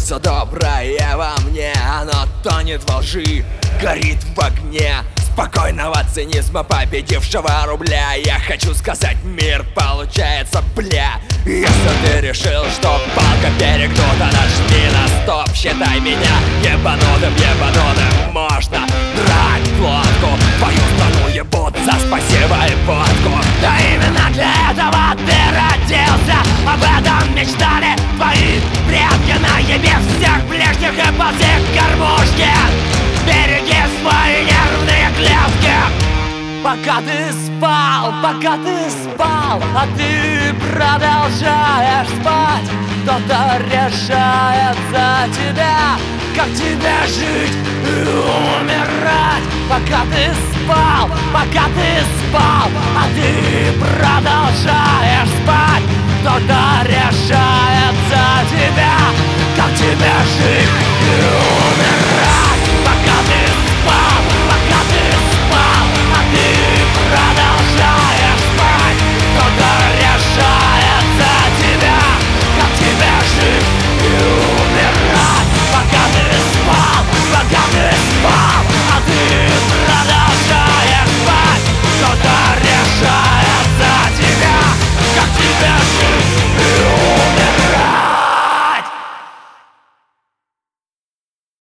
Все доброе во мне, оно тонет во лжи, горит в огне спокойного цинизма победившего рубля. Я хочу сказать, мир получается, бля. Если ты решил, что палка перегнута, нажми на стоп, считай меня ебанутым. Можно драть глотку, твою страну ебут за спасибо и водку. Да именно для этого ты родился, об этом мечтали твои предки. Наеби всех ближних и ползи к кормушке, береги свои нервные клетки. Пока ты спал, а ты продолжаешь спать, кто-то решает за тебя, как тебе жить и умирать. Пока ты спал, а ты продолжаешь спать, кто-то решает за тебя, как тебе жить